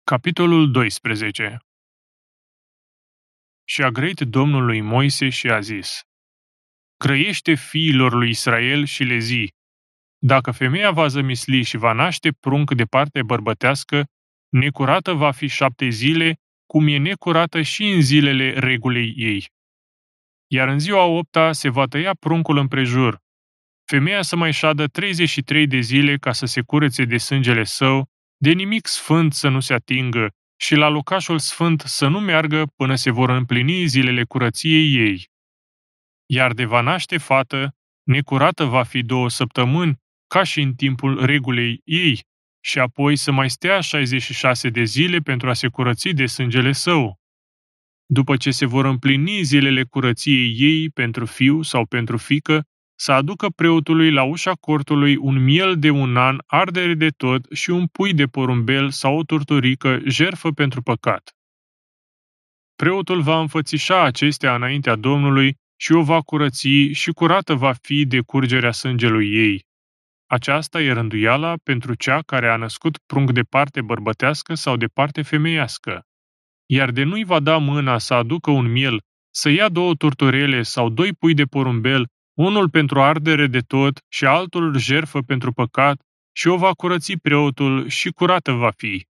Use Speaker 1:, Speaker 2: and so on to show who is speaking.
Speaker 1: Capitolul 12. Și a grăit Domnul lui Moise și a zis: Grăiește fiilor lui Israel și le zi: Dacă femeia va zămisli și va naște prunc de parte bărbătească, necurată va fi 7 zile, cum e necurată și în zilele regulei ei. Iar în ziua 8-a se va tăia pruncul împrejur. Femeia să mai șadă 33 de zile ca să se curețe de sângele său, de nimic sfânt să nu se atingă și la locașul sfânt să nu meargă până se vor împlini zilele curăției ei. Iar de va naște fată, necurată va fi 2 săptămâni, ca și în timpul regulei ei, și apoi să mai stea 66 de zile pentru a se curăți de sângele său. După ce se vor împlini zilele curăției ei pentru fiu sau pentru fiică, să aducă preotului la ușa cortului un miel de 1 an, ardere de tot, și un pui de porumbel sau o turturică, jertfă pentru păcat. Preotul va înfățișa acestea înaintea Domnului și o va curăți și curată va fi de curgerea sângelui ei. Aceasta e rânduiala pentru cea care a născut prunc de parte bărbătească sau de parte femeiască. Iar de nu-i va da mâna să aducă un miel, să ia 2 turturele sau 2 pui de porumbel, unul pentru ardere de tot și altul jertfă pentru păcat, și o va curăți preotul și curată va fi.